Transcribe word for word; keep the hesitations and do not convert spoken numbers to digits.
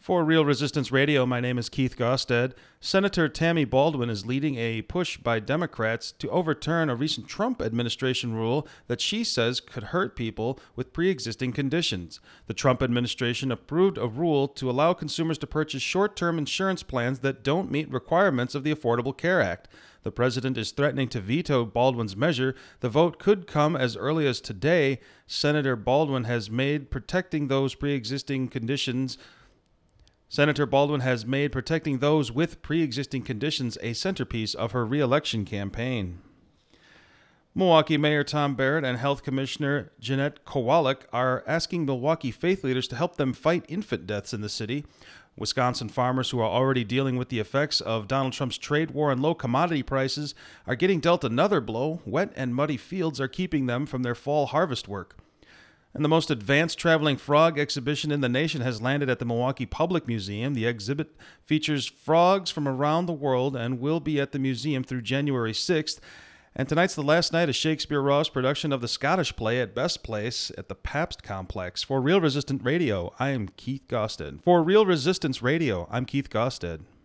For Real Resistance Radio, my name is Keith Gosted. Senator Tammy Baldwin is leading a push by Democrats to overturn a recent Trump administration rule that she says could hurt people with pre-existing conditions. The Trump administration approved a rule to allow consumers to purchase short-term insurance plans that don't meet requirements of the Affordable Care Act. The president is threatening to veto Baldwin's measure. The vote could come as early as today. Senator Baldwin has made protecting those pre-existing conditions Senator Baldwin has made protecting those with pre-existing conditions a centerpiece of her re-election campaign. Milwaukee Mayor Tom Barrett and Health Commissioner Jeanette Kowalik are asking Milwaukee faith leaders to help them fight infant deaths in the city. Wisconsin farmers who are already dealing with the effects of Donald Trump's trade war and low commodity prices are getting dealt another blow. Wet and muddy fields are keeping them from their fall harvest work. And the most advanced traveling frog exhibition in the nation has landed at the Milwaukee Public Museum. The exhibit features frogs from around the world and will be at the museum through January sixth. And tonight's the last night of Shakespeare Raw's production of the Scottish play at Best Place at the Pabst Complex. For Real Resistant Radio, I am Keith Gosted. For Real Resistance Radio, I'm Keith Gosted.